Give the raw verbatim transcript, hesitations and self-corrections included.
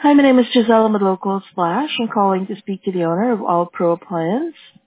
Hi, my name is Giselle. I'm with Local Splash. I'm calling to speak to the owner of All Pro Appliance.